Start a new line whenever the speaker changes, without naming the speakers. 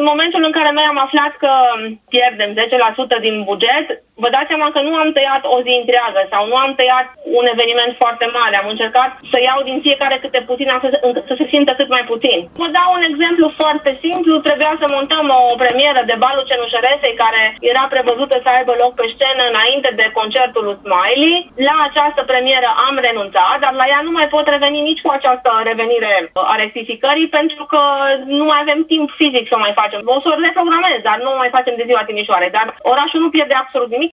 momentul în care noi am aflat că pierdem 10% din buget, vă dați seama că nu am tăiat o zi întreagă sau nu am tăiat un eveniment foarte mare. Am încercat să iau din fiecare câte puțin încât să se simtă cât mai puțin. Vă dau un exemplu foarte simplu. Trebuia să montăm o premieră de Balul Cenușăresei care era prevăzută să aibă loc pe scenă înainte de concertul lui Smiley. La această premieră am renunțat, dar la ea nu mai pot reveni nici cu această revenire a rectificării pentru că nu mai avem timp fizic să o mai facem. O să o reprogramez, dar nu o mai facem de ziua Timișoarei. Dar orașul nu pierde absolut nimic